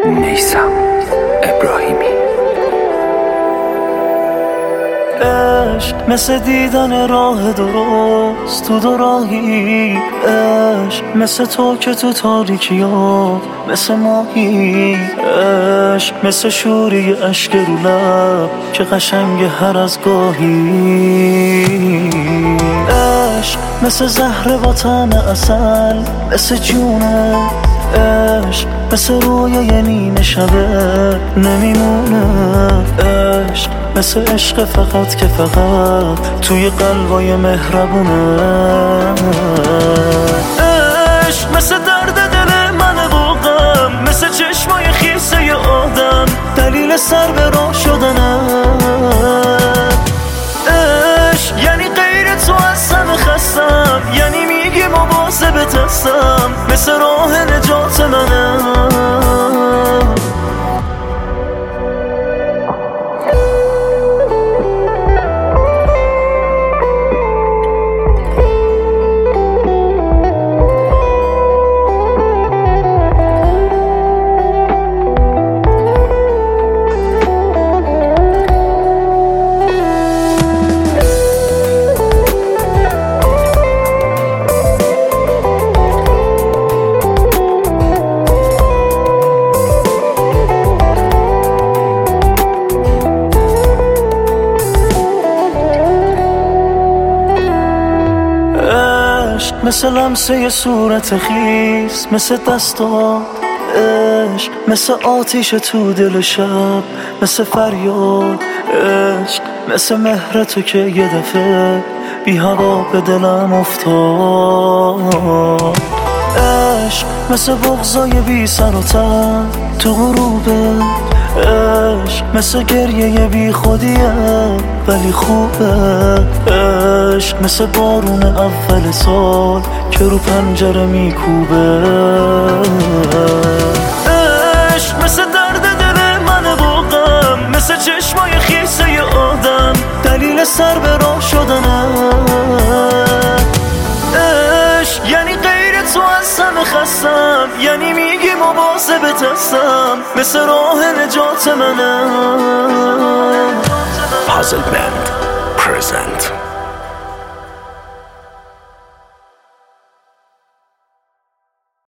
نیسم ابراهیمی. عشق مثل دیدن راه درست تو دو راهی، عشق مثل تو که تو تاریکی ها مثل ماهی، عشق مثل شوری اشک رو لب که قشنگ هر از گاهی، عشق مثل زهر با طعم عسل مثل جونه، عشق مثل رویای نیمه شبه نمیمونه، عشق مثل عشق فقط که فقط توی قلبای مهربونه، عشق مثل درد دل من و غم، مثل چشمای خیسه آدم دلیل سر به راه شدنه، عشق یعنی غیر تو از همه خستم، یعنی میگی مواظبت هستم مثل راه نجات منه. مثل لمسه صورت خیس، مثل دستا عشق، مثل آتیش تو دل شب، مثل فریاد عشق، مثل مهر تو که یه دفعه بی هوا به دلم افتاد، عشق مثل بغضای بی سر و تن تو غروبه، عشق مثل گریه بی خودیه ولی خوبه، عشق مثل بارون اول سال که رو پنجره میکوبه، عشق مثل درد دل من و غم، مثل چشمای خیسه آدم دلیل سر به راه شدنه، عشق یعنی غیر تو از همه خستم، یعنی میگی مواظبت هستم مثل راه نجات منه. Puzzle Band present